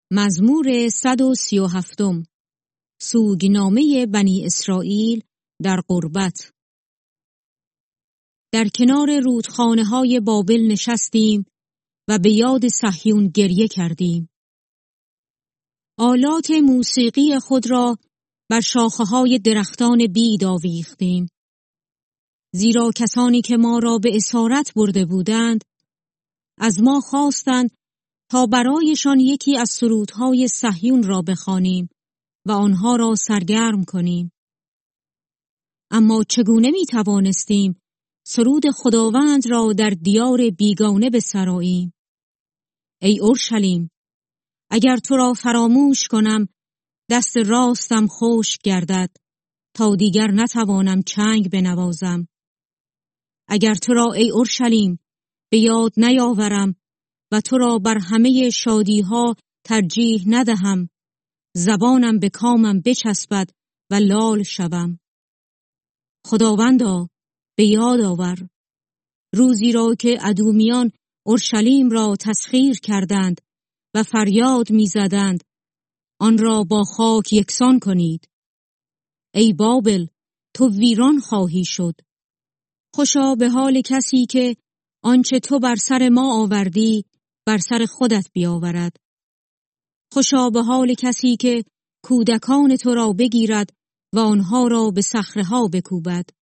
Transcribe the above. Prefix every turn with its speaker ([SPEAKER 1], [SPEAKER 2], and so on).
[SPEAKER 1] مزمور 137. سوگنامه بنی اسرائیل در غربت. در کنار رودخانه‌های بابل نشستیم و به یاد صهیون گریه کردیم. آلات موسیقی خود را بر شاخه‌های درختان بید آویختیم. زیرا کسانی که ما را به اسارت برده بودند، از ما خواستند تا برایشان یکی از سرودهای صهیون را بخوانیم و آنها را سرگرم کنیم. اما چگونه می توانستیم سرود خداوند را در دیار بیگانه بسراییم؟ ای اورشلیم، اگر تو را فراموش کنم، دست راستم خشک گردد تا دیگر نتوانم چنگ بنوازم. اگر تو را ای اورشلیم به یاد نیاورم و تو را بر همه شادی‌ها ترجیح ندهم، زبانم به کامم بچسبد و لال شوم. خداوندا، به یاد آور روزی را که ادومیان اورشلیم را تسخیر کردند و فریاد می‌زدند آن را با خاک یکسان کنید. ای بابل، تو ویران خواهی شد. خوشا به حال کسی که آنچه تو بر سر ما آوردی بر سر خودت بیاورد. خوشا به حال کسی که کودکان تو را بگیرد و آنها را به صخره‌ها بکوبد.